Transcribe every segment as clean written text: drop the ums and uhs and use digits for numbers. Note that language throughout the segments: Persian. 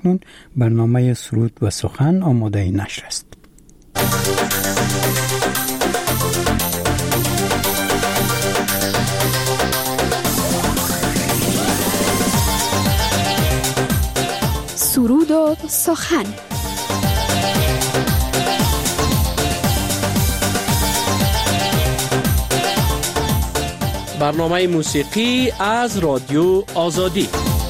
اکنون برنامه سرود و سخن آماده نشر است. سرود و سخن. برنامه موسیقی از رادیو آزادی.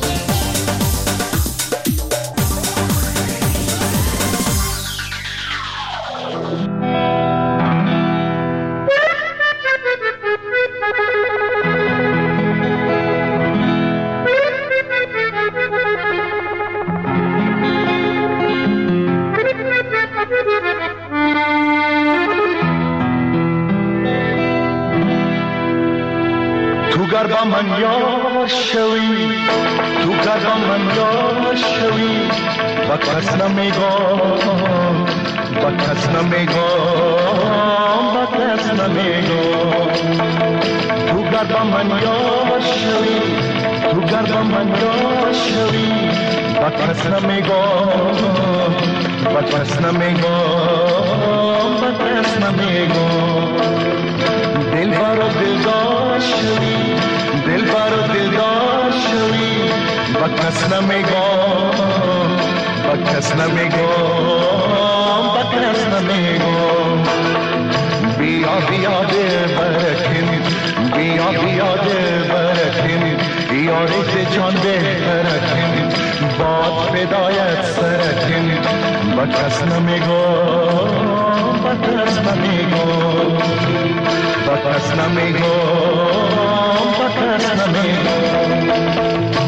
گربا من یار شوی، تو گربا من یار شوی، با کس نمیگم، با کس نمیگم، با کس نمیگم. تو گربا من یار شوی، تو گربا من یار شوی، با کس نمیگم، با کس نمیگم، با کس نمیگم. دل بارو دلدار شوی، دل بارو دلدار شوی، با کس نمیگم، با کس نمیگم، با کس نمیگم. بیا بیا دل برکن، بیا بیا دل برکن، یاری که جان بهترکن، باد فدایت سرکن، با کس نمیگم، با کس نمیگم، با کس نمیگم، با کس نمیگم.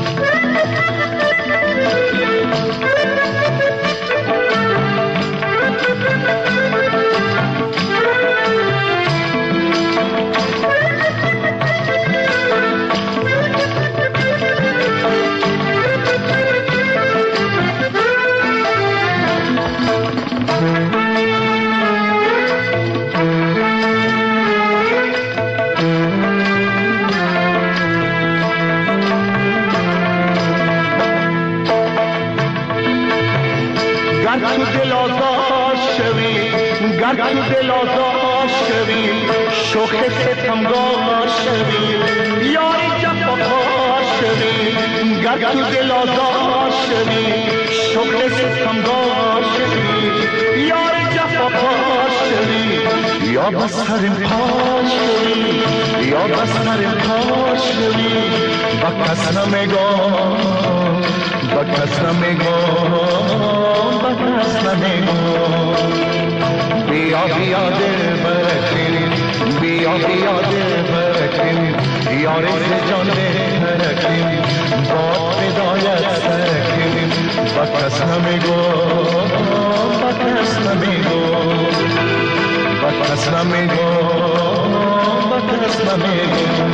گر تو دل آزاد شوی، شوخ ستمگار شوی، یاری جفاکار شوی. گر تو دل آزاد شوی، شوخ ستمگار شوی، یاری جفاکار شوی. یا بسرم کار شوی، یا بسرم کار شوی، با کس نمیگم، با کس نمیگم، با کس نمیگم. بیا بیا دل برکن، بیا بیا دل برکن، یاری سے جان بهترکن، باد فدایت سرکن، با کس نمیگم، با کس نمیگم، با کس نمیگم، با کس نمیگم.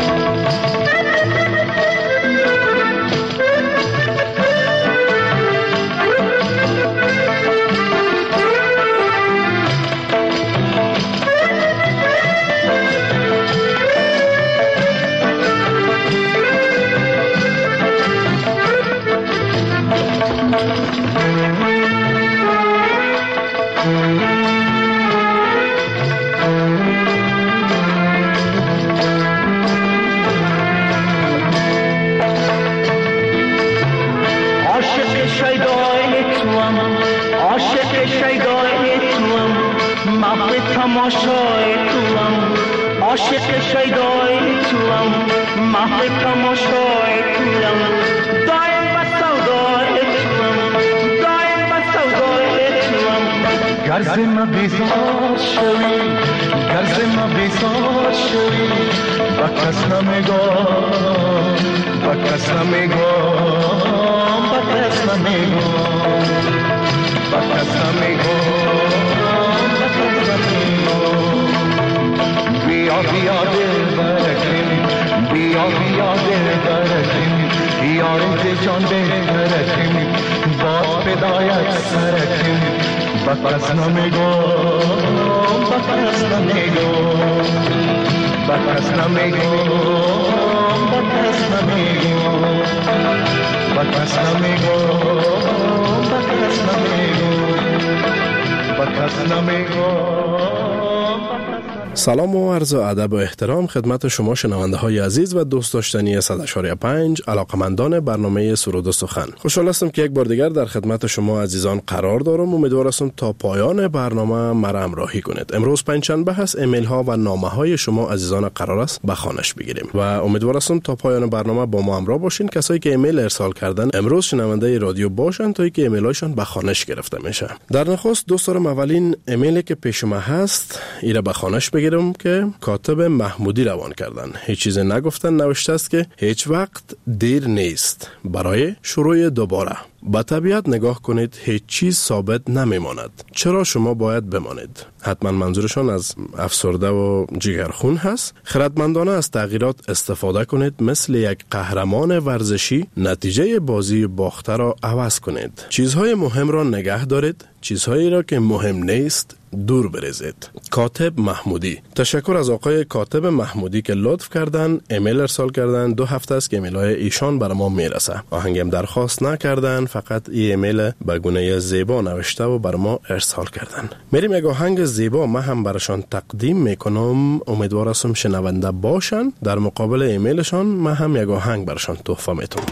تماشای توام، عاشق شیدای توام، محو تماشای توام، دایم با سودای توام، دایم با سودای توام. گر ز من بیزار شوی، گر ز من بیزار شوی، با کس نمیگم، با کس نمیگم، با کس نمیگم، با کس نمیگم. بیا بیا دل برکن، بیا بیا دل برکن، یاری که جان بهترکن، باد فدایت سرکن، با کس نمیگم، با کس نمیگم، با کس نمیگم، با کس نمیگم، با کس نمیگم، سلام و عرض ادب و احترام خدمت شما شنونده های عزیز و دوست داشتنی 100.5 علاقمندان برنامه سرود و سخن. خوشحال هستم که یک بار دیگر در خدمت شما عزیزان قرار دارم. امیدوار هستم تا پایان برنامه مرا همراهی کنید. امروز پنجشنبه هست، ایمیل ها و نامه های شما عزیزان قرار است به خوانش بگیریم و امیدوار هستم تا پایان برنامه با ما همراه باشین. کسایی که ایمیل ارسال کردن امروز شنونده رادیو باشن تا اینکه ایمیل هاشون به خوانش گرفته میشه. در نخست دوست دارم اولین ایمیلی که پیش ما هست ایره به خوانش بگیرم که کاتب محمودی روان کردن. هیچ چیز نگفتن، نوشته است که هیچ وقت دیر نیست برای شروع دوباره. با طبیعت نگاه کنید، هیچ چیز ثابت نمیماند. چرا شما باید بمانید؟ حتما منظورشان از افسرده و جگرخون هست. خردمندانه از تغییرات استفاده کنید، مثل یک قهرمان ورزشی نتیجه بازی باخته را عوض کنید. چیزهای مهم را نگه دارید، چیزهایی را که مهم نیست دور بریزید. کاتب محمودی. تشکر از آقای کاتب محمودی که لطف کردن ایمیل ارسال کردن. 2 هفته است که ایمیل های ایشان برای ما میرسه. آهنگم درخواست نکردن، فقط این ایمیل به گونه زیبا نوشته و برای ما ارسال کردن. میریم یک آهنگ زیبا ما هم براشان تقدیم میکنم. امیدوار هستم شنونده باشن. در مقابل ایمیلشان ما هم یک آهنگ براشان تحفه میتونم.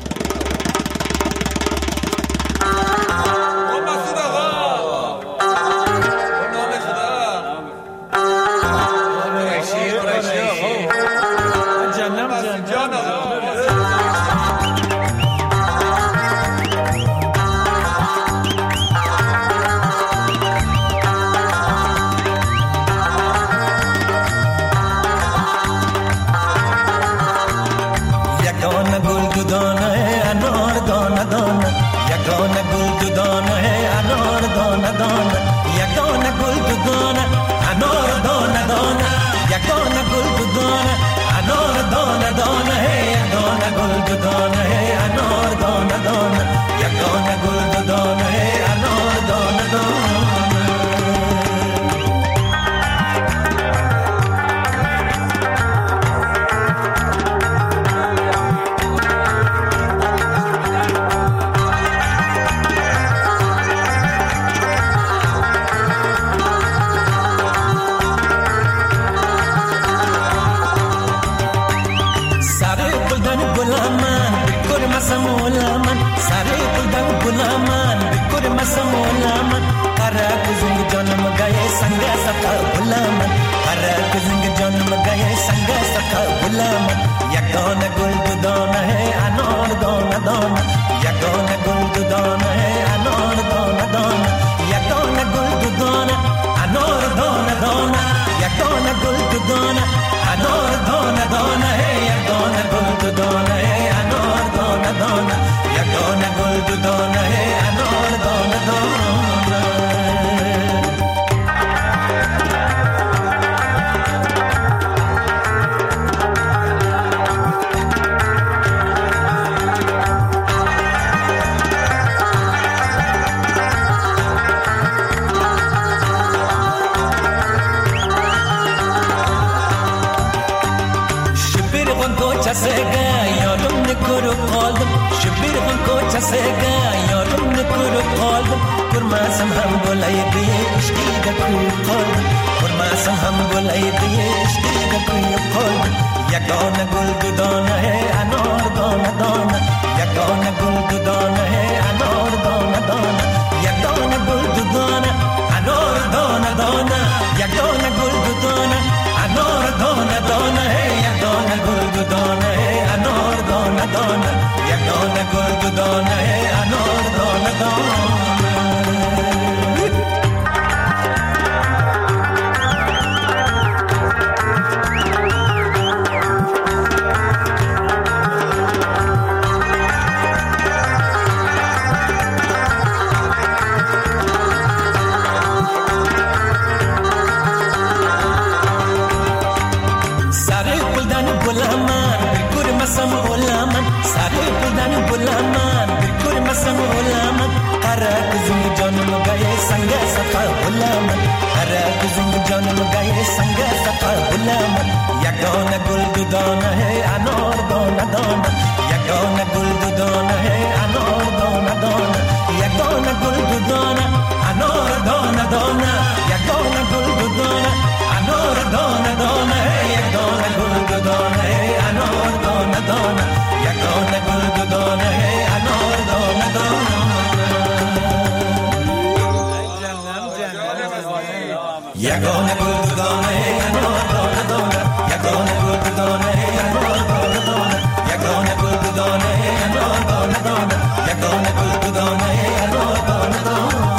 یگانه گلدانه انار دانه دانه یگانه گلدانه انار دانه دانه یگانه گلدانه انار دانه دانه یگانه گلدانه انار دانه دانه.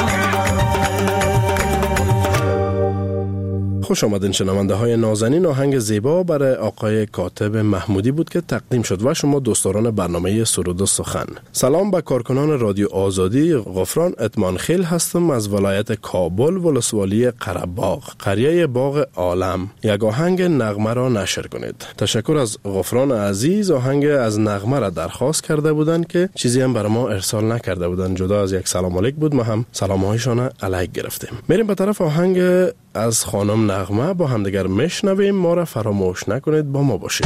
خوش آمدین شنونده های نازنین. آهنگ زیبا برای آقای کاتب محمودی بود که تقدیم شد و شما دوستداران برنامه سرود و سخن. سلام به کارکنان رادیو آزادی. غفران اطمانخیل هستم از ولایت کابل، ولسوالی قره‌باغ، قریه باغ عالم. یک آهنگ نغمه را نشر کنید. تشکر از غفران عزیز. آهنگ از نغمه را درخواست کرده بودند که چیزی هم برای ما ارسال نکرده بودند. جدا از یک سلام علیک بود، ما هم سلام هایشان علیک گرفتیم. میریم به طرف آهنگ از خانم نغمه. با همدیگر میشنویم. ما را فراموش نکنید، با ما باشید.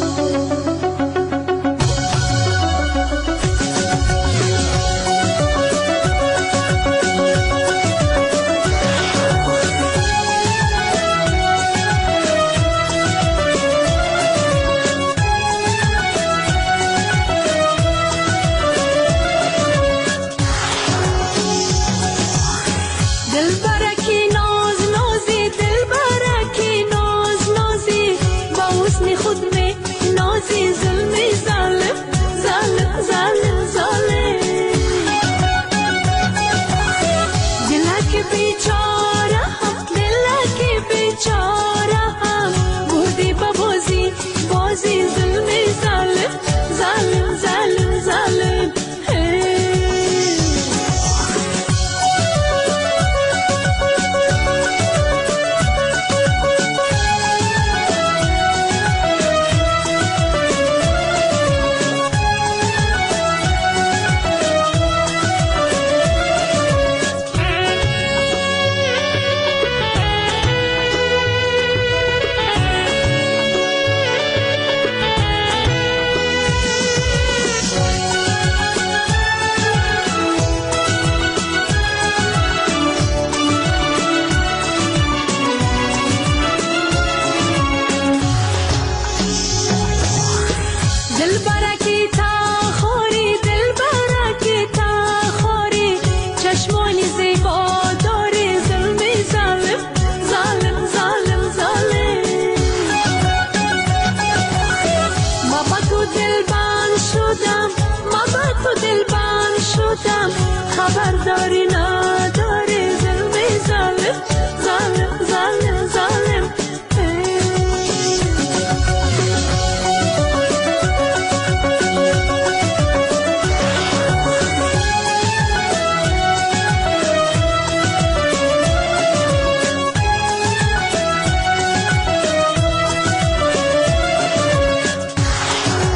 خبرداری نداری ظلم ظالم ظالم ظالم ظالم.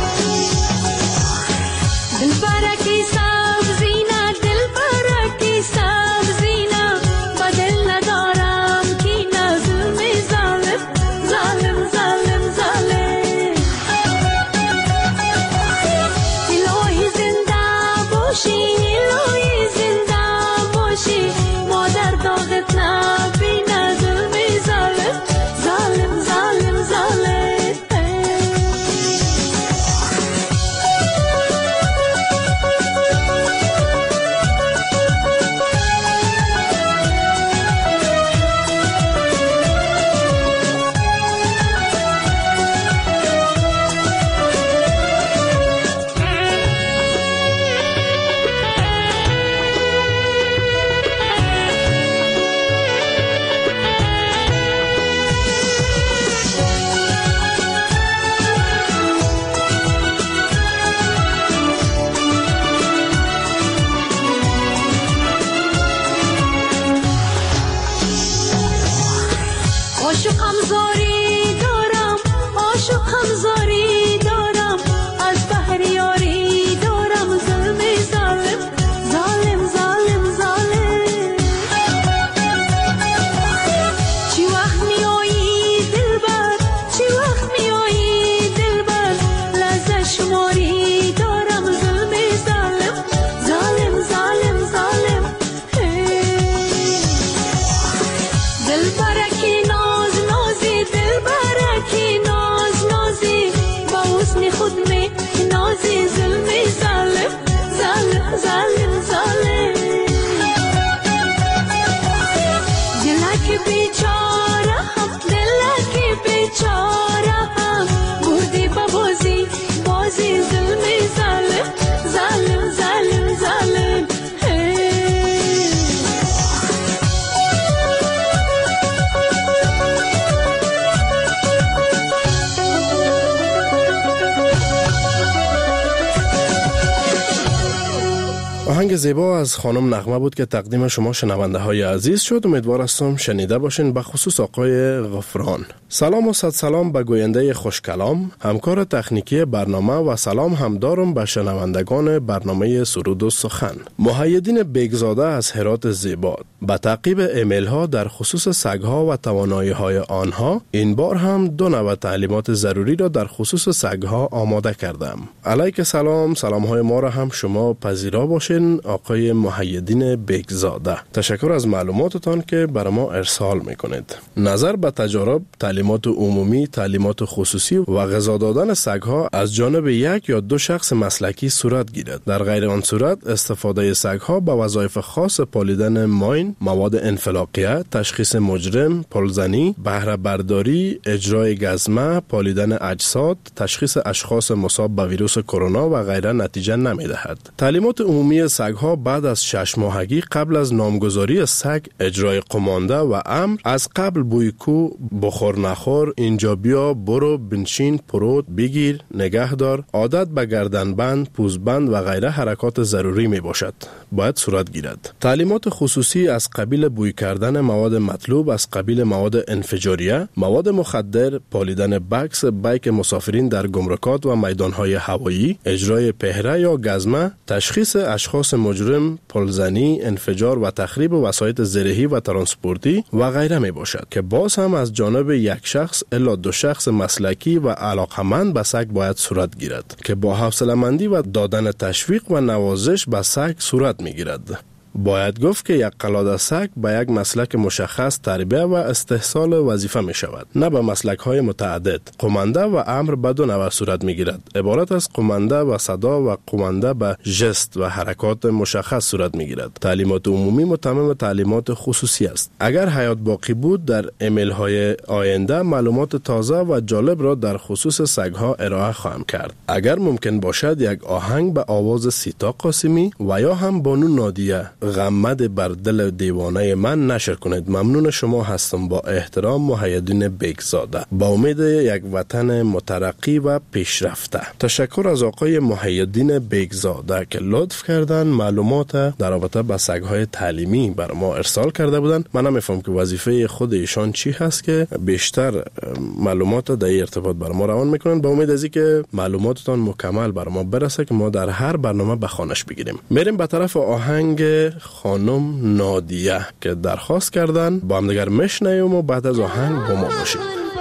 دل برکی آهنگ زیبا از خانم نغمه بود که تقدیم شما شنونده های عزیز شد. امیدوار هستم شنیده باشین، به خصوص آقای غفران. سلام و صد سلام به گوینده خوشکلام، همکار تکنیکی برنامه، و سلام هم دارم به شنوندگان برنامه سرود و سخن. محیدین بیگزاده از هرات زیبا به تعقیب ایمیل ها در خصوص سگ ها و توانایی های آنها، این بار هم 2 نوع تعلیمات ضروری را در خصوص سگ ها آماده کردم. علیک سلام، سلام های ما را هم شما پذیرا باشین آقای محیدین بیگزاده. تشکر از معلوماتتان که برای ما ارسال میکنید. نظر به تجارب، تعلیمات عمومی، تعلیمات خصوصی و غذا دادن سگ ها از جانب 1 یا 2 شخص مسلکی صورت گیرد. در غیر آن صورت استفاده سگ ها به وظایف خاص پالیدن ماین، مواد انفلاقیه، تشخیص مجرم، پلزنی، بهره برداری، اجرای گزمه، پالیدن اجساد، تشخیص اشخاص مصاب به ویروس کرونا و غیره نتیجه نمیدهد. تعلیمات عمومی سگ ها بعد از 6 ماهگی قبل از نامگذاری سگ، اجرای قمانده و امر از قبل بوی کو، بخور نخور، اینجا بیا، برو، بنشین، پروت، بگیر، نگهدار، عادت به گردنبند، پوزبند و غیره حرکات ضروری می باشد، باید صورت گیرد. تعلیمات خصوصی از قبیل بوی کردن مواد مطلوب از قبیل مواد انفجاریه، مواد مخدر، پالیدن بکس، بیک مسافرین در گمرکات و میدانهای هوایی، اجرای پهره یا گزمه، تشخیص اشخاص مجرم، پلزنی، انفجار و تخریب وسایط زرهی و ترانسپورتی و غیره می باشد که باز هم از جانب 1 شخص الا 2 شخص مسلکی و علاقمند به سگ باید صورت گیرد که با حوصله‌مندی و دادن تشویق و نوازش به سگ صورت می گیرد. باید گفت که یک قلاده سگ به یک مسلک مشخص تربیه و استحصال وظیفه می شود، نه به مسلک های متعدد. قمانده و امر به 2 نوع صورت می گیرد، عبارت از قمانده و صدا و قمانده به ژست و حرکات مشخص صورت می گیرد. تعلیمات عمومی متمم تعلیمات خصوصی است. اگر حیات باقی بود، در ایمیل های آینده معلومات تازه و جالب را در خصوص سگ ها ارائه خواهم کرد. اگر ممکن باشد یک آهنگ به آواز سیتا قاسمی و یا هم بانو نادیه، غمد بر دل دیوانه من نشر کنید. ممنون شما هستم. با احترام، محیدین بیگزاده. با امید یک وطن مترقی و پیشرفته. تشکر از آقای محیدین بیگزاده که لطف کردن معلومات در رابطه با سگ‌های تعلیمی بر ما ارسال کرده بودن. من نمیفهم که وظیفه خود ایشان چی هست که بیشتر معلومات در ارتباط بر ما روان میکنن. با امید از اینکه معلوماتتان مکمل بر ما برسه که ما در هر برنامه به خوانش بگیریم. میریم به طرف آهنگ خانم نادیه که درخواست کردن، با هم دیگر میشنویم و بعد از آهنگ با ما باشید.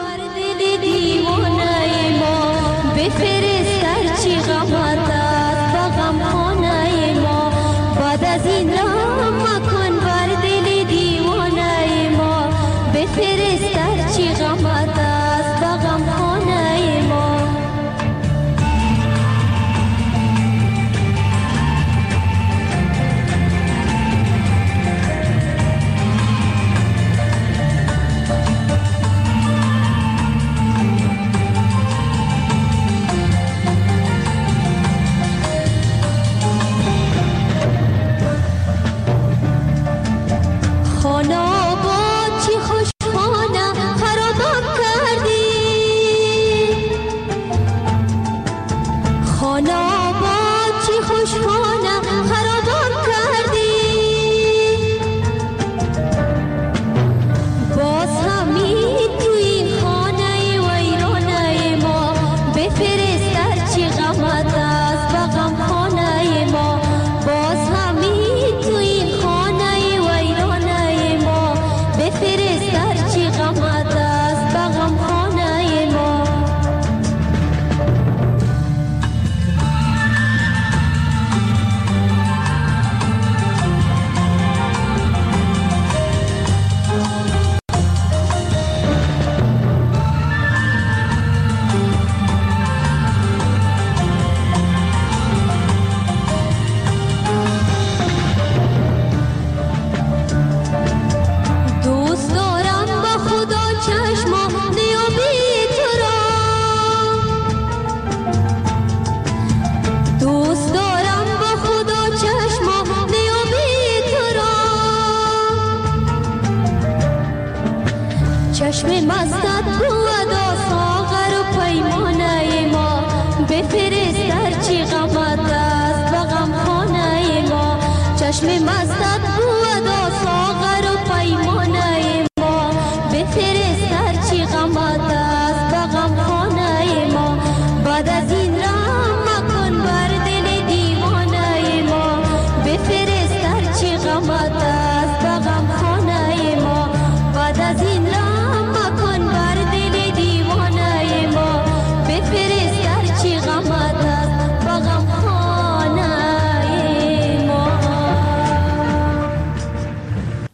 چشم مستت بود ساغر و پیمانه ما بفرست هرچی غمت است و غمخانه ما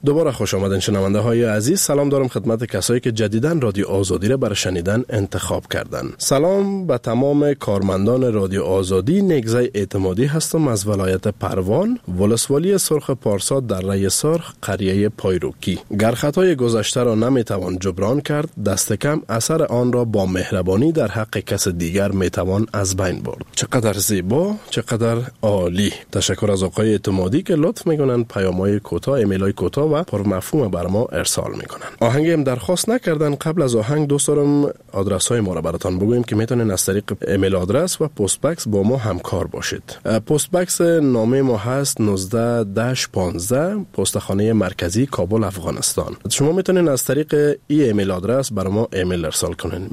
دوباره خوش آمدین شنونده های عزیز. سلام دارم خدمت کسایی که جدیداً رادیو آزادی را برای شنیدن انتخاب کردن. سلام به تمام کارمندان رادیو آزادی. نگزه اعتمادی هستم از ولایت پروان، ولسوالی سرخ پارسا در ری سرخ، قریه پایروکی. گر خطای گذشته را نمیتوان جبران کرد، دست کم اثر آن را با مهربانی در حق کس دیگر میتوان از بین برد. چقدر زیبا، چقدر عالی. تشکر از آقای اعتمادی که لطف میکنن پیام‌های کوتاه، ایمیل‌های کوتاه و پرمفهوم بر ما ارسال میکنن. آهنگی هم درخواست نکردن. قبل از آهنگ دوست دارم آدرس‌های ما را براتون بگویم که میتونین از طریق ایمیل آدرس و پست باکس با ما همکار باشید. پست باکس نامه ما هست 19-15 پستخانه مرکزی کابل، افغانستان. شما میتونین از طریق ایمیل آدرس بر ما ایمیل ارسال کنین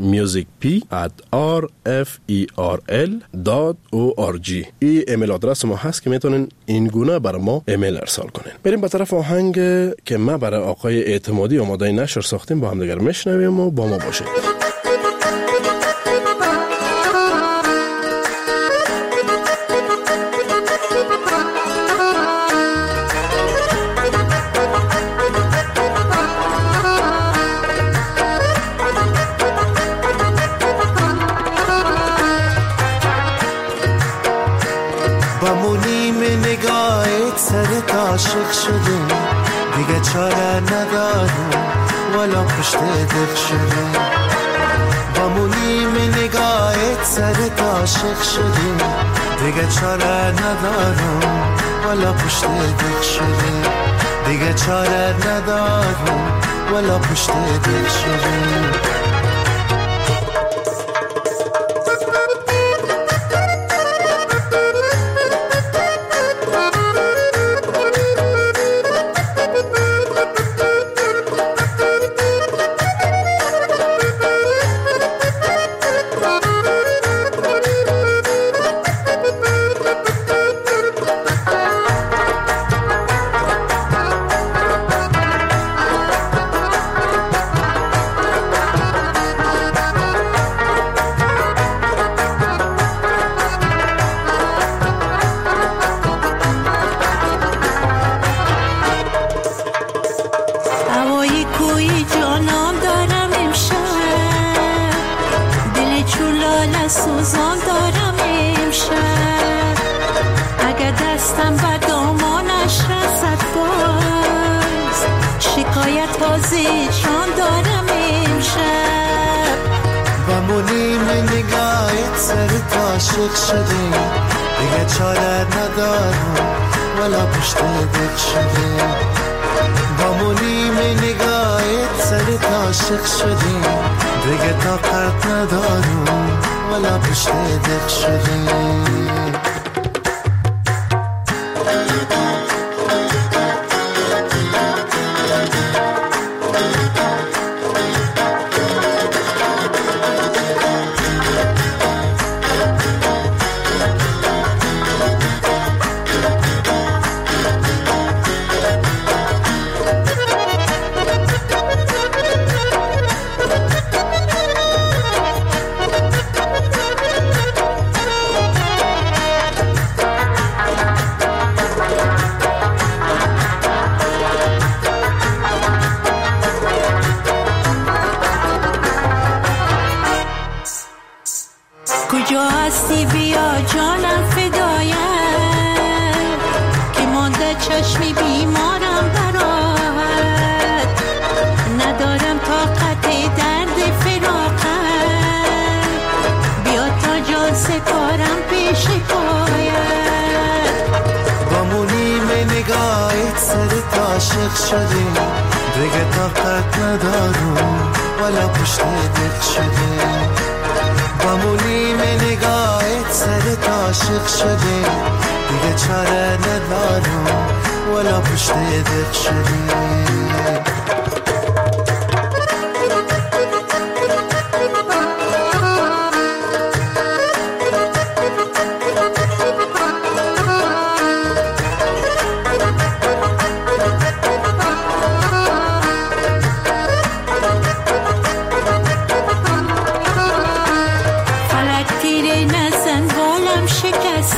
musicp@rferl.org. این ایمیل آدرس ما هست که میتونین این گونه بر ما ایمیل ارسال کنین. بریم به طرف آهنگ که ما برای آقای اعتمادی آماده نشر ساختیم، با هم دیگر میشنویم و با ما باشید. عاشق شدیم دیگه چاره ندارم ولا پشت دل شدیم، با مونیم نگاهت سرت عاشق شدیم دیگه چاره ندارم ولا پشت دل شدیم، دیگه چاره ندارم ولا پشت دل شدیم. عاشق شدیم دیگه چاره ندارم ولا پشت دل شدیم، با مونیم نگاهت سرت عاشق شدیم دیگه طاقت ندارم ولا پشت دل شدیم. کجا هستی بیا جانم فدایت که مانده چشمی بیمارم برات، ندارم طاقت درد فراقت، بیا تا جان سپارم پیش پایت، با مونیم نگاهت سرت عاشق شدیم دیگه طاقت ندارم ولا پشت دل شدیم، با مونیم نگاهت سرت عاشق شدیم دیگه چاره ندارم ولا پشت دل شدیم.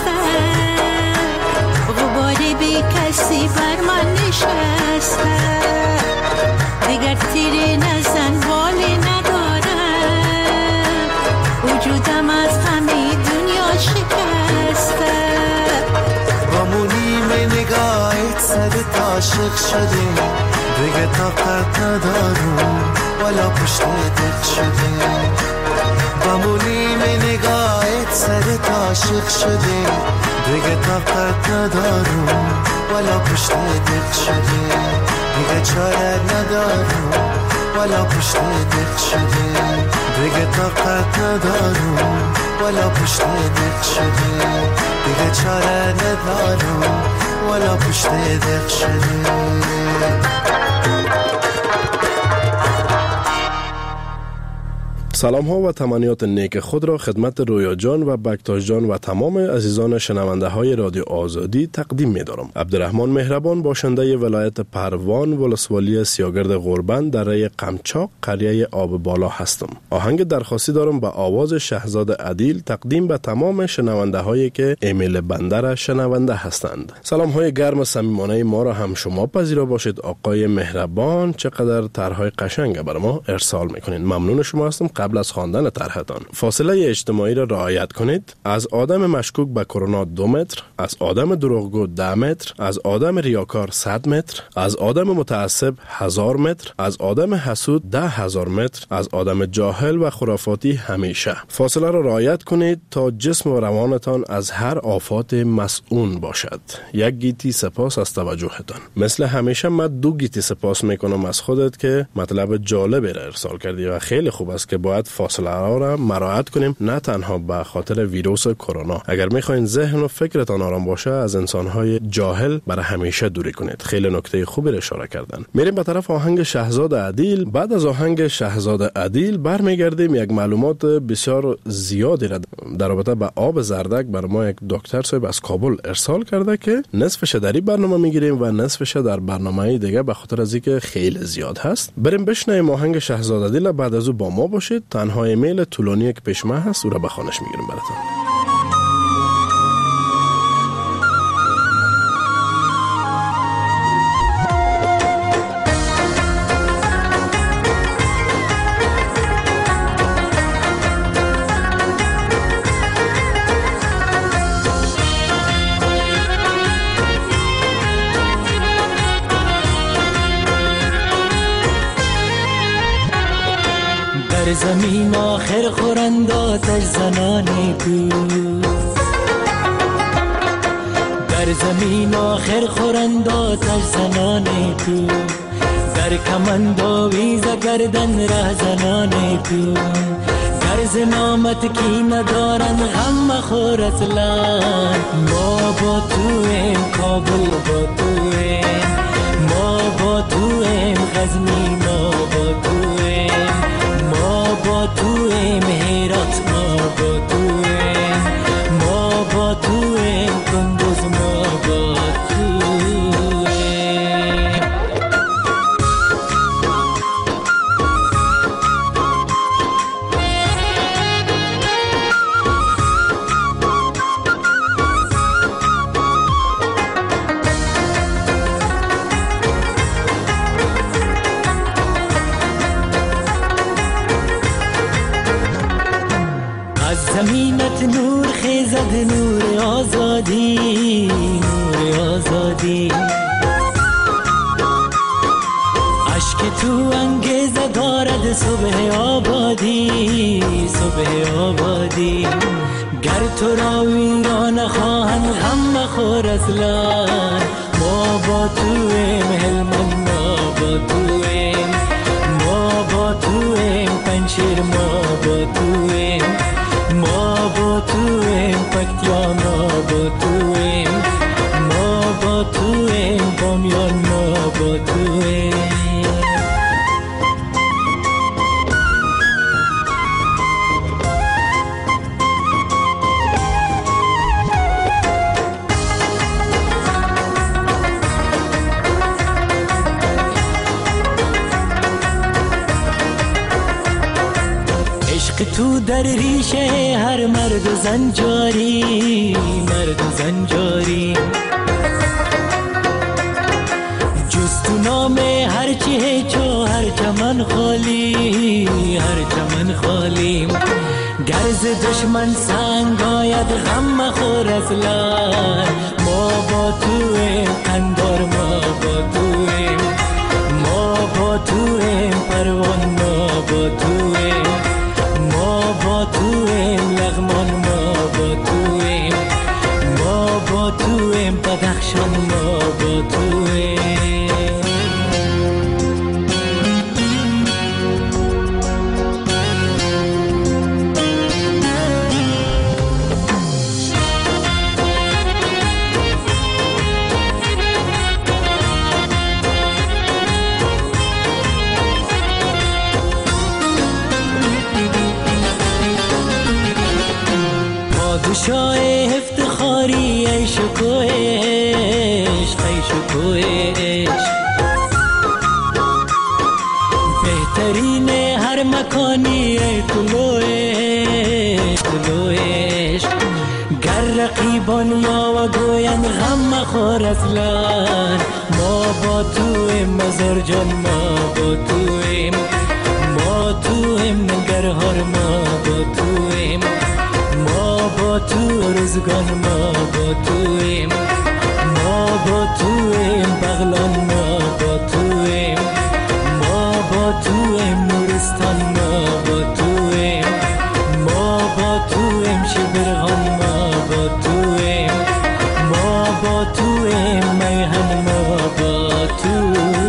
کسی بر من نشسته دیگر تیره نزن حالی ندارم وجودم از همه دنیا شکسته با مونیم نگاهت سرت عاشق شده دیگه طاقت ندارم والا پشت دل شده با مونیم نگاهت سرت عاشق شده دیگه طاقت ندارم والا پشت دل شده دیگه چاره ندارم والا پشت دل شده دیگه طاقت ندارم والا پشت دل شده دیگه چاره ندارم والا پشت دل شده. سلام ها و تمنیات نیک خود را خدمت رویا جان و بکتاش جان و تمام عزیزان شنونده های رادیو آزادی تقدیم می دارم. عبدالرحمن مهربان باشنده ولایت پروان ولسوالی سیاگرد غربند در ره قمچاق قریه آب بالا هستم. آهنگ درخواستی دارم به آواز شهزاد عدیل تقدیم به تمام شنونده هایی که ایمیل بنده را شنونده هستند. سلام های گرم صمیمانه ما را هم شما پذیرا باشید. آقای مهربان چقدر طرحهای قشنگ برای ما ارسال میکنین. ممنون شما هستم. قبل از خواندن طرحتان فاصله اجتماعی را رعایت کنید. از آدم مشکوک به کرونا 2 متر، از آدم دروغگو 10 متر، از آدم ریاکار 100 متر، از آدم متعصب 1000 متر، از آدم حسود 10,000 متر، از آدم جاهل و خرافاتی همیشه. فاصله را رعایت کنید تا جسم و روانتان از هر آفات مسئول باشد. یک گیتی سپاس از توجهتان. مثل همیشه من 2 گیتی سپاس میکنم از خودت که مطلب جالبی را ارسال کردی و خیلی خوب است که باید فاصله را مراعات کنیم، نه تنها به خاطر ویروس کرونا. اگر میخواین ذهن و فکرتان آرام باشه از انسانهای جاهل برای همیشه دوری کنید. خیلی نکته خوبی را اشاره کردن. میریم به طرف آهنگ شهزاد عدیل. بعد از آهنگ شهزاد عدیل برمیگردیم. یک معلومات بسیار زیادی را در رابطه با آب زردک بر ما یک دکتر صاحب از کابل ارسال کرده که نصفش در این برنامه میگیریم و نصفش در برنامه دیگه به خاطر از اینکه خیلی زیاد هست. بریم بشنویم آهنگ شهزاد عدیل. بعد از او با ما باشید. تنها ایمیل طولانی که پیش ما هست او را به خوانش میگیریم براتون. در زمین آخر خورند آتش زنان تو، در زمین آخر خورند آتش زنان تو، در کمند آویز گردن ره زنان تو، در زنامت کی ندارن غم مخور اصلا. ما با تو ایم کابل با تو ایم، ما با تو ایم غزنی ما با تو ایم، ما با تو ایم هرات ما با تو ایم، ما با تو ایم کندوز ما با تو ایم. زمینت نور خیزد نور آزادی، نور آزادی، عشق تو انگیزه دارد صبح آبادی، صبح آبادی. گر تو را ویران خواهن غم مخور اصلا. ما با تو ایم هلمند ما با تو ایم، ما با تو ایم پنشیر ما با تو ایم، ما با تو ایم پکتیا ما با تو ایم، ما با تو ایم بامیان ما با تو ایم. تو در ریشه هر مرد و زن جاری، مرد و زن جاری. جز تو نام هر چی چو هر جان خالی هر چمن خالیم گرز دشمن سنگ آید غم مخور اصلا ما با تویم اندار ما با تویم ما با تویم پروان ما با تویم ما با تویم لغمان ما با تویم ما با تویم بدخشان ما با تویم پادشاه افتخاری عیش و کوش عیش و کوش بهترین هر مکانی طلوعش طلوعش گر رقیبان یا و گوین غم مخور اصلا ما با تویم مزار جان ما با تویم ما تویم نگرهار ما با تویم ما با تو رزگان ما با تویم ما با تویم بغلان ما با تویم ما با تویم نورستان ما با تویم ما با تویم شبرغان ما با تویم ما با تویم میهن ما با تویم.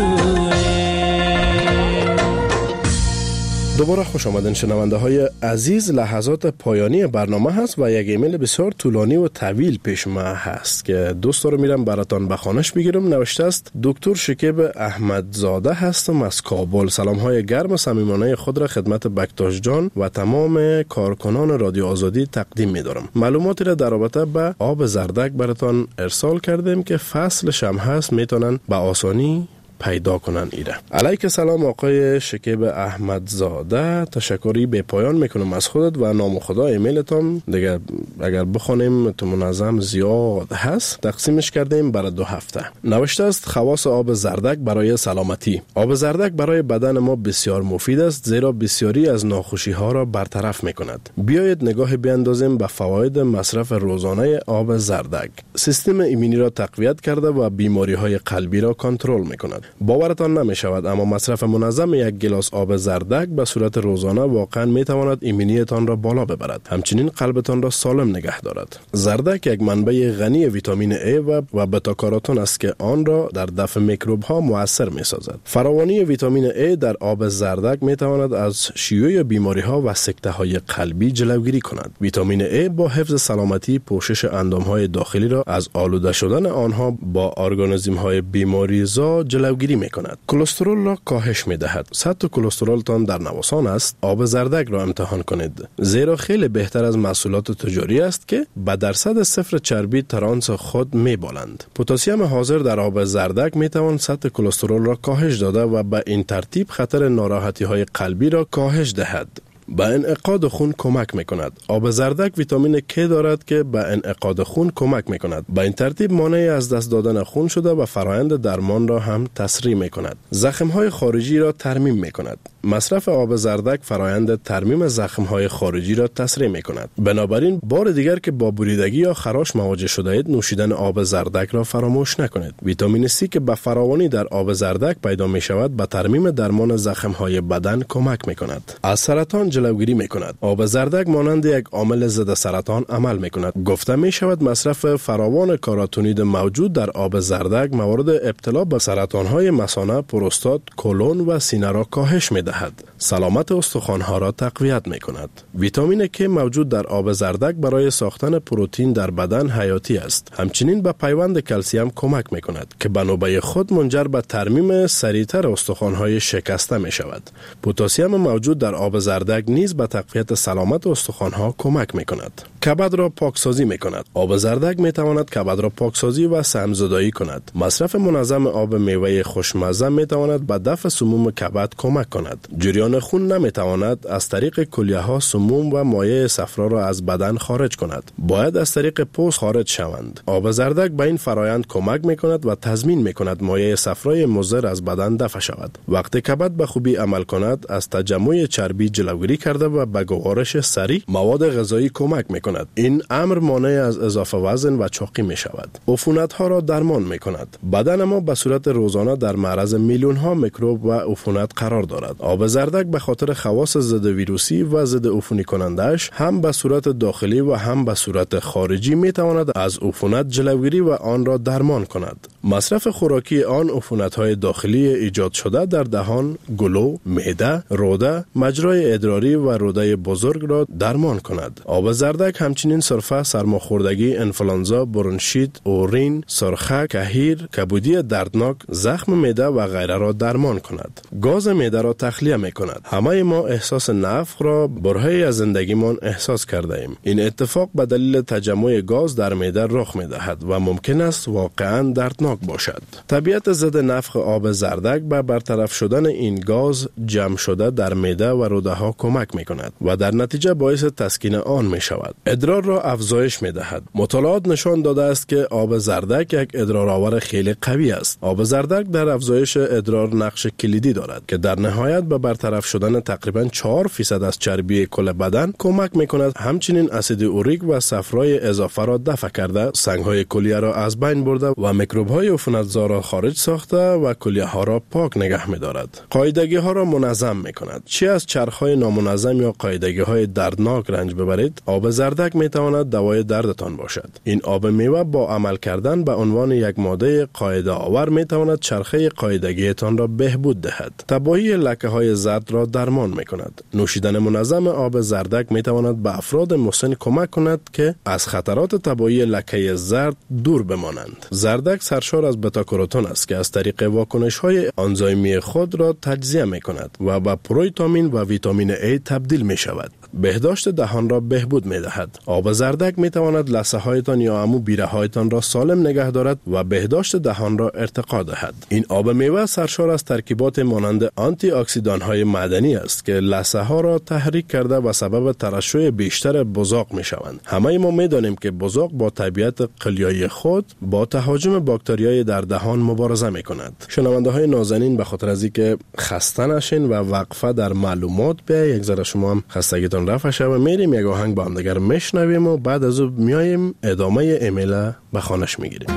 دوباره خوش آمدین شنونده های عزیز. لحظات پایانی برنامه هست و یک ایمیل بسیار طولانی و طویل پیش ما هست که دوستا رو میرم براتان بخوانش بگیرم. نوشته است دکتر شکیب احمدزاده هستم از کابل. سلام های گرم و صمیمانه خود را خدمت بکتاش جان و تمام کارکنان رادیو آزادی تقدیم می‌دارم. معلوماتی را در رابطه با آب زردک براتان ارسال کردیم که فصلش هم هست، میتونن به آسانی پیدا کنن ایره. علیک سلام آقای شکیب احمدزاده، تشکری به پایان میکنم از خودت و نام خدا. ایمیلتان دیگه اگر بخونیم تو منظم زیاد هست، تقسیمش کردیم برای 2 هفته. نوشته است خواص آب زردک برای سلامتی. آب زردک برای بدن ما بسیار مفید است زیرا بسیاری از ناخوشی ها را برطرف میکند. بیایید نگاه بیاندازیم به فواید مصرف روزانه آب زردک. سیستم ایمنی را تقویت کرده و بیماری های قلبی را کنترل میکند. باورتان نمی شود اما مصرف منظم یک گلاس آب زردک به صورت روزانه واقعا می تواند ایمنیتان را بالا ببرد. همچنین قلبتان را سالم نگه دارد. زردک یک منبع غنی ویتامین A و بتا کاروتن است که آن را در دفع میکروب ها مؤثر می سازد. فراوانی ویتامین A در آب زردک می تواند از شیوع بیماری ها و سکته های قلبی جلوگیری کند. ویتامین A با حفظ سلامتی پوشش اندام های داخلی را از آلوده شدن آنها با ارگانیسم های بیماریزا جلوگیری میکند. کلسترول را کاهش میدهد. سطح کلسترولتان در نوسان است، آب زردک را امتحان کنید. زیرا خیلی بهتر از محصولات تجاری است که به درصد 0 چربی ترانس خود میبالند. پتاسیم حاضر در آب زردک میتوان سطح کلسترول را کاهش داده و به این ترتیب خطر ناراحتی های قلبی را کاهش دهد. به انعقاد خون کمک میکند. آب زردک ویتامین K دارد که به انعقاد خون کمک میکند. به این ترتیب مانع از دست دادن خون شده و فرآیند درمان را هم تسریع میکند. زخم‌های خارجی را ترمیم میکند. مصرف آب زردک فرآیند ترمیم زخم‌های خارجی را تسریع میکند. بنابراین بار دیگر که با بریدگی یا خراش مواجه شده اید، نوشیدن آب زردک را فراموش نکنید. ویتامین C که به فراوانی در آب زردک پیدا میشود، به ترمیم درمان زخم‌های بدن کمک میکند. از سرطان جلوگیری میکند. آب زردک مانند یک عامل ضد سرطان عمل میکند. گفته میشود مصرف فراوان کاروتونید موجود در آب زردک موارد ابتلا به سرطان‌های مثانه، پروستات، کلون و سینه را کاهش میدهد. سلامت استخوان‌ها را تقویت میکند. ویتامین K موجود در آب زردک برای ساختن پروتئین در بدن حیاتی است. همچنین به پیوند کلسیم کمک میکند که به نوبه خود منجر به ترمیم سریعتر استخوان‌های شکسته میشود. پتاسیم موجود در آب زردک نیز به تقویت سلامت استخوان‌ها کمک می‌کند. کبد را پاکسازی می‌کند. آب زردک می‌تواند کبد را پاکسازی و سم‌زدایی کند. مصرف منظم آب میوه خوشمزه می‌تواند به دفع سموم کبد کمک کند. کند. جریان خون نمیتواند از طریق کلیه ها سموم و مایع صفرا را از بدن خارج کند. باید از طریق پوست خارج شوند. آب زردک به این فرایند کمک میکند و تضمین میکند مایع صفرای مضر از بدن دفع شود. وقتی کبد به خوبی عمل کند، از تجمع چربی جلوگیری کرده و به گوارش سریع مواد غذایی کمک میکند. این امر مانع از اضافه وزن و چاقی میشود. عفونت ها را درمان میکند. بدن ما به صورت روزانه در معرض میلیون ها میکروب و عفونت قرار دارد. آب زردک به خاطر خواص ضد ویروسی و ضد عفونی کنندش هم به صورت داخلی و هم به صورت خارجی میتواند از عفونت جلوگیری و آن را درمان کند. مصرف خوراکی آن عفونت‌های داخلی ایجاد شده در دهان، گلو، معده، روده، مجرای ادراری و روده بزرگ را درمان کند. آب زردک همچنین سرفه، سرماخوردگی، انفلانزا، برونشیت، اورین، سرخه، کهیر، کبودی دردناک، زخم معده و غیره را درمان کند. گاز معده را تخلیه می کند. همه ما احساس نفخ را برهه‌ای از زندگیمان احساس کرده ایم. این اتفاق به دلیل تجمع گاز در معده رخ می دهد و ممکن است واقعاً دردناک باشد. طبیعت ضد نفخ آب زردک به برطرف شدن این گاز جمع شده در معده و روده ها کمک می کند و در نتیجه باعث تسکین آن می شود. ادرار را افزایش می دهد. مطالعات نشان داده است که آب زردک یک ادرارآور خیلی قوی است. آب زردک در افزایش ادرار نقش کلیدی دارد که در نهایت به برطرف شدن تقریباً 4% از چربی کل بدن کمک می کند. همچنین اسید اوریک و صفرای اضافه را دفع کرده، سنگ‌های کلیه را از بین برده و میکروب‌های عفونت‌زا را خارج ساخته و کلیه ها را پاک نگه می دارد. قاعدگی ها را منظم می کند. چی از چرخ‌های نامنظم یا قاعدگی های دردناک رنج ببرید، آب زردک می تواند دوای دردتان باشد. این آب میوه با عمل کردن به عنوان یک ماده قاعده آور می تواند چرخه قاعدگیتان را بهبود دهد. تباهی لکه های زرد را درمان می کند. نوشیدن منظم آب زردک می تواند به افراد مسن کمک کند که از خطرات تباهی لکه زرد دور بمانند. زردک سرشار از بتا کروتون است که از طریق واکنش‌های آنزیمی خود را تجزیه می‌کند و به پروتئین و ویتامین A تبدیل می‌شود. بهداشت دهان را بهبود می‌دهد. آب زردک می‌تواند لثه‌هایتان یا عمو بیره‌هایتان را سالم نگه دارد و بهداشت دهان را ارتقا دهد. این آب میوه سرشار از ترکیبات مانند آنتی اکسیدان‌های معدنی است که لثه‌ها را تحریک کرده و سبب ترشح بیشتر بزاق می‌شوند. همه ما می‌دانیم که بزاق با طبیعت قلیایی خود با تهاجم باکتریای در دهان مبارزه می‌کند. شنونده‌های نازنین، به خاطر از اینکه خسته نشین و وقفه در معلومات به یک ذره شما هم خستگیتان رفع شه و میریم یک آهنگ با هم دیگر میشنویم و بعد از اون میایم ادامه ایمیل به خانش میگیریم.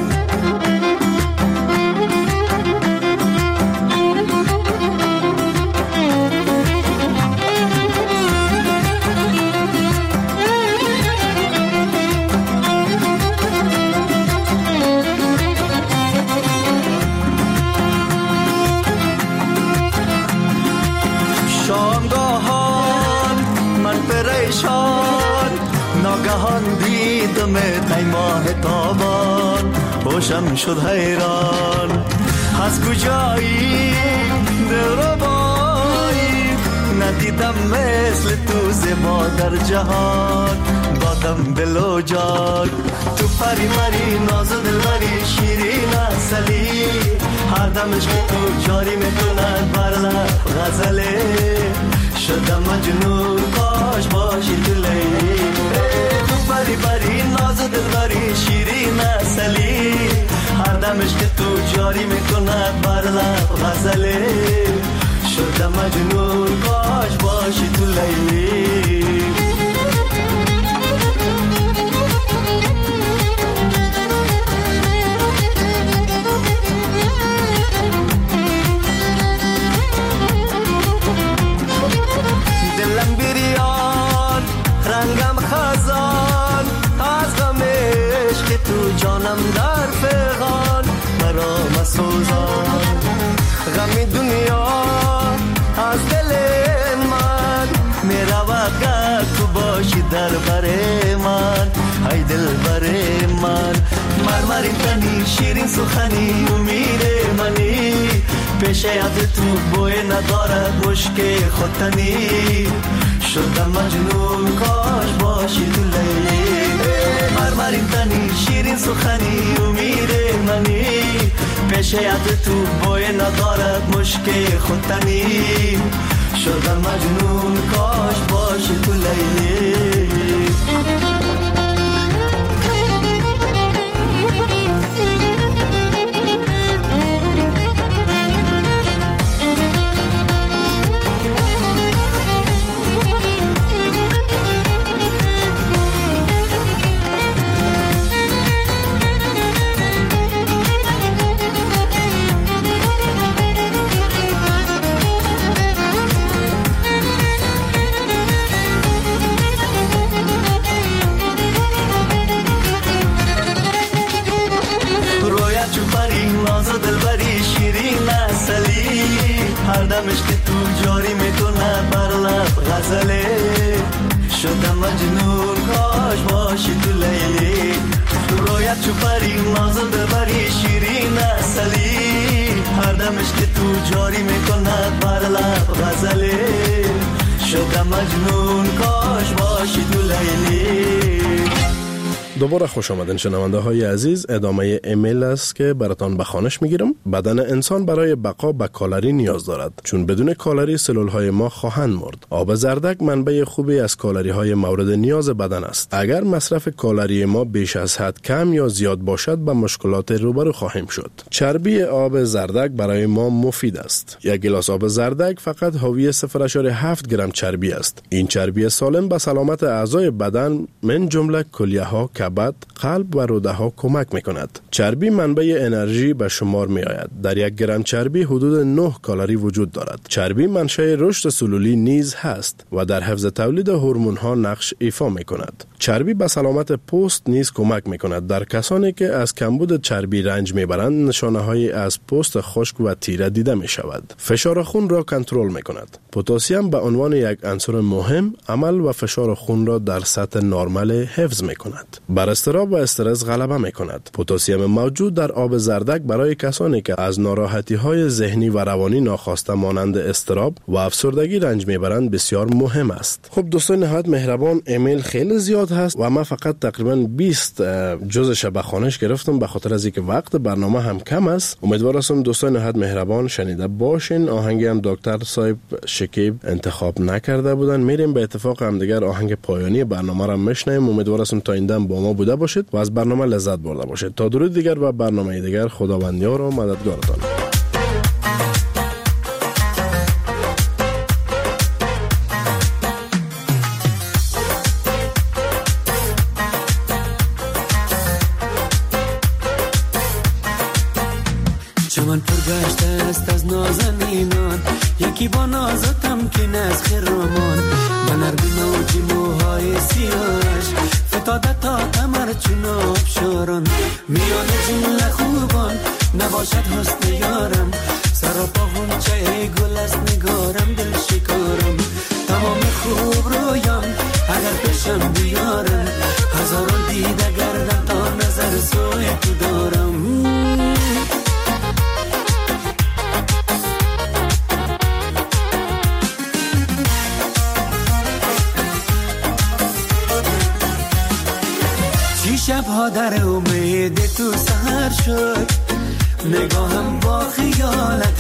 ناگهان دیدم ای ماه تابان، هوشم شد حیران. از کجایی دلربایی، ندیدم مثل تو زیبا در جهان. دادم دل و جان، تو پری پری ناز و دلبری، شیرین اصلی، هر دمش که تو جاری میکنن برلا غزله. شدم مجنون کاش باشی تو لیلی، تو بری بری ناز و دلبری، شیرین اصلی، هر دمش که تو جاری میکند بر لب غزله. شدم مجنون کاش باشی تو لیلی. رنگم خزان از غم عشق تو، جانم در فغان برام سوزان. غم دنیا از دل من میرود گر تو باشی در بر من. ای دل بر من مرمری تنی، شیرین سخنی، امید منی، پیش یاد تو بوی ندارد مشک خودتنی. شدم مجنون کاش باشی تو لیلی، مرمرین تنی شیرین سخنی امید منی پیش یاد تو بوی ندارد مشک خودتنی شدم مجنون کاش باشی تو لیلی دمش که تو جاری میکنه بر لب غزله شدم مجنون کاش باشی تو لیلی رویت چو پری نازو ببری شیرین اصلی هر دمش که تو جاری میکنه بر لب غزله شدم مجنون کاش باشی تو لیلی. دوباره خوش آمدین شنونده های عزیز. ادامه ایمیل است که براتان به خوانش میگیرم. بدن انسان برای بقا به کالری نیاز دارد، چون بدون کالری سلول های ما خواهند مرد. آب زردک منبع خوبی از کالری های مورد نیاز بدن است. اگر مصرف کالری ما بیش از حد کم یا زیاد باشد به مشکلات روبرو خواهیم شد. چربی آب زردک برای ما مفید است. یک گلاس آب زردک فقط حاوی 0.7 گرم چربی است. این چربی سالم به سلامت اعضای بدن من جمله کلیه ها، کبد، قلب و روده ها کمک میکند. چربی منبع انرژی به شمار می آید. در 1 گرم چربی حدود 9 کالری وجود دارد. چربی منشأ رشد سلولی نیز هست و در حفظ تولید هورمون ها نقش ایفا میکند. چربی به سلامت پوست نیز کمک میکند. در کسانی که از کمبود چربی رنج میبرند نشانه هایی از پوست خشک و تیره دیده می شود. فشار خون را کنترل میکند. پتاسیم به عنوان یک عنصر مهم عمل و فشار خون را در سطح نرمال حفظ میکند. بر اضطراب و استرس غلبه میکند. پتاسیم موجود در آب زردک برای کسانی که از ناراحتی های ذهنی و روانی ناخواسته مانند اضطراب و افسردگی رنج میبرند بسیار مهم است. خب دوستان نهایت مهربان، ایمیل خیلی زیاد هست و من فقط تقریبا 20 جزش به خوانش گرفتم به خاطر از اینکه وقت برنامه هم کم است. امیدوارم دوستان نهایت مهربان شنیده باشین. آهنگی هم دکتر صاحب شکیب انتخاب نکرده بودن. میریم به اتفاق هم دیگر آهنگ پایانی برنامه را میشنویم. امیدوارم تا این دم با ما بوده باشید و از برنامه لذت برده باشید. تا درود دیگر و برنامه دیگر، خداوندیار و مددگارتان. چمن پرگشته است از نازنینان، یکی با نازتم که از خرامان، من نرمی موجی موهای سیاهش فتاده تا کمر چون آبشاران، میان جمله خوبان نباشد حسن یارم، سراپا غنچه گل است نگارم دل شکارم، تمام خوب رویان اگر پیشم بیارم، هزاران دیده گردم تا نظر سوی تو دارم. شبها در امید تو سهر شد، نگاهم با خیالت